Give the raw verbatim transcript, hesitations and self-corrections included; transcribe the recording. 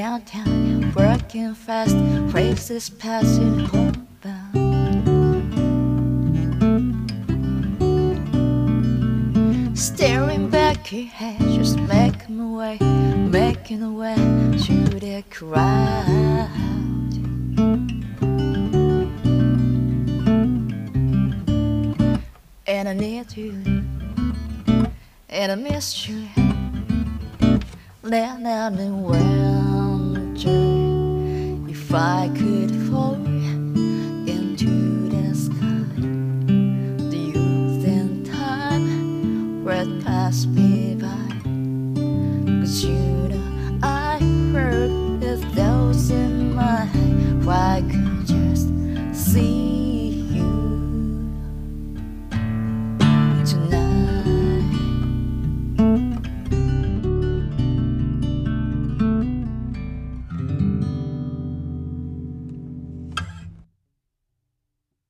downtown, working fast, faces passing homebound. Staring back ahead, just making my way, making my way through the crowd. And I need you, and I miss you. Then I've been wondering if I could fall into the sky. The youth and time went past me.